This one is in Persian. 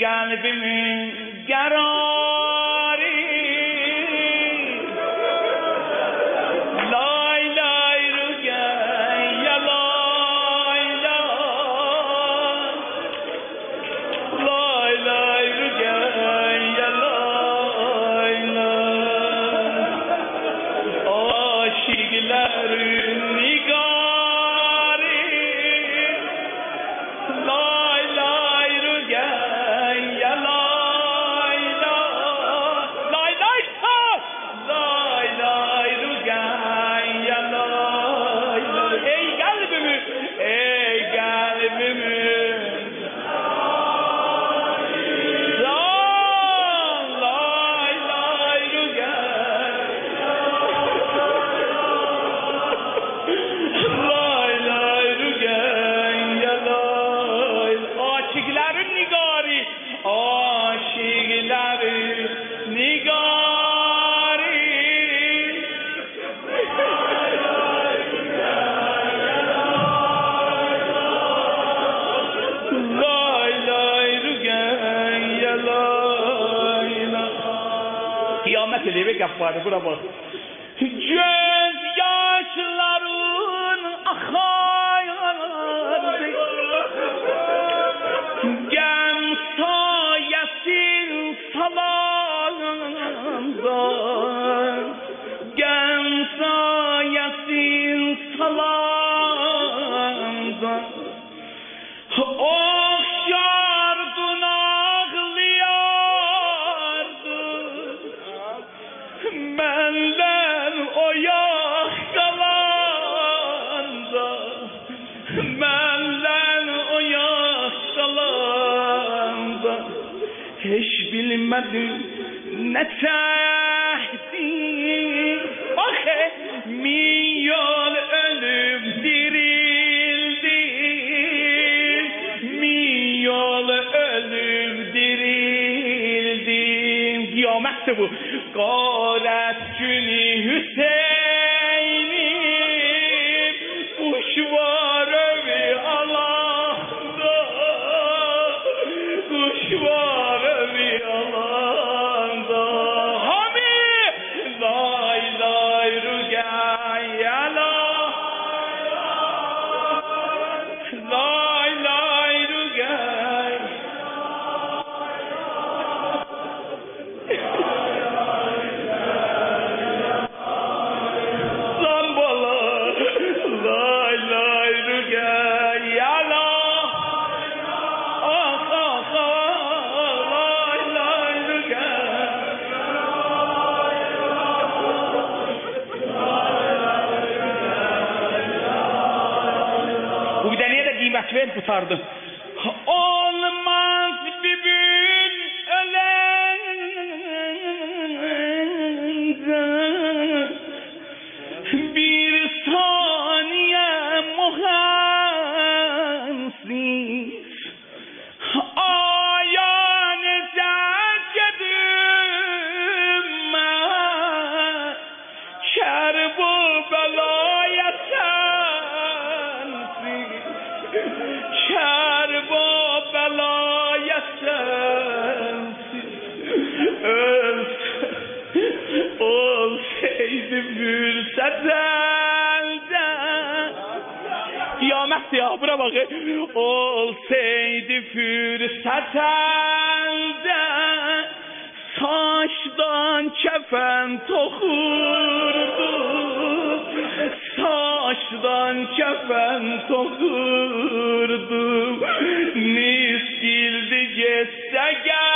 قلبimi قراری لای لای رو گی یا لای لای لای رو گی یا لای لای عاشقların نگاری لای لای رو گی یا لای لای لای لای رو گی یا لای لای ای قلبimi Kıyamet ile bir gap vardı buna bak. Göz yaşların akar, gem sayesin salandan, gem sayesin salandan. Okşardın ağlıyardın Menden o yaşkalanda Menden o yaşkalanda Hiç bilmedim ne tehdit Bak milyon ölüm dirildim Milyon ölüm dirildim Kıyamettir bu Garet günü Hüseyin'im Kuş var övi Allah'da Kuş var övi Allah'da Hami lay lay rügâya lay lay rügâya Ver tutardı. Olmaz bir gün ölenden bir saniye muhansız ayağını terkedim kerbu belaya Kerbo belaya sensiz Olsaydı fürsat elde Kıyamet ya buna bak Olsaydı fürsat elde Saçtan kefen tokurdu Saçtan kefen tokurdu Miskildi geçse gel